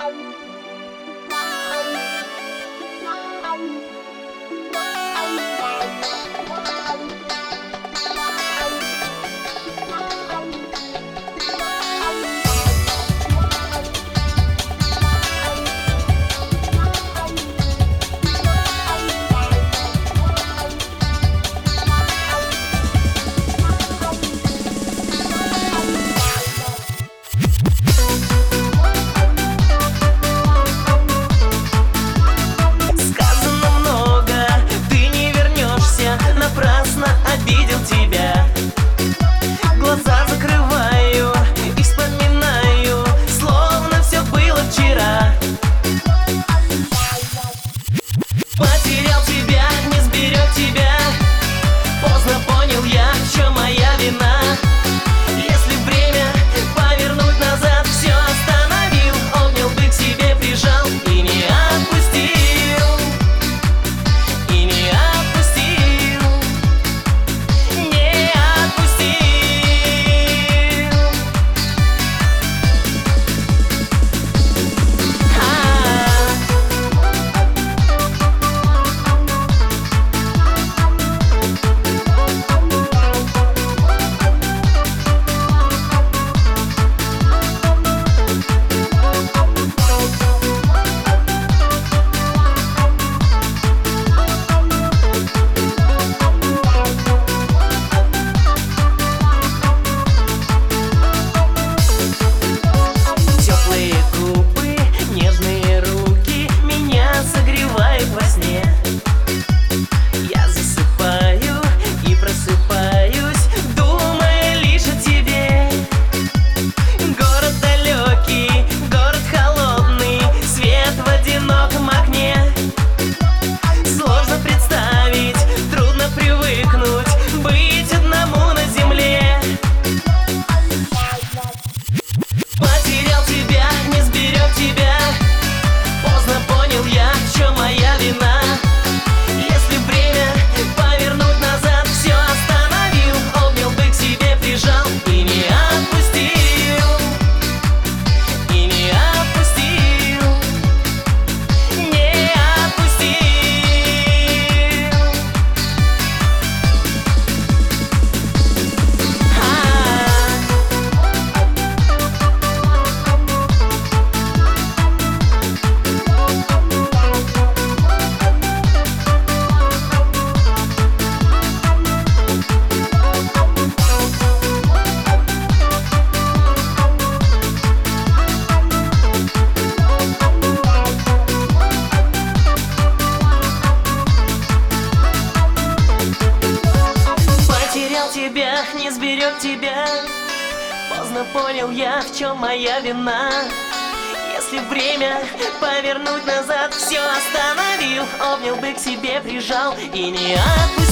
Напрасно обидел тебя. Глаза закрываю и вспоминаю, словно все было вчера. Потерял тебя, не сберег тебя. Поздно понял я, в чем моя вина. Если время повернуть назад, все остановил, обнял бы к себе, прижал и не отпустил. И не отпустил. Я засыпаю и просыпаюсь, думая лишь о тебе. Город далекий, город холодный, свет в одиноком окне. Сложно представить, трудно привыкнуть, быть одному на земле. Потерял тебя, не сберег тебя. Поздно понял я, в чем моя вина. Если время повернуть назад, все остановил, обнял бы к себе, прижал и не отпустил. И не отпустил. Не отпустил. Потерял тебя, не сберег тебя. Поздно понял я, в чем моя вина. Если время повернуть назад, все остановил, обнял бы к себе, прижал и не отпустил.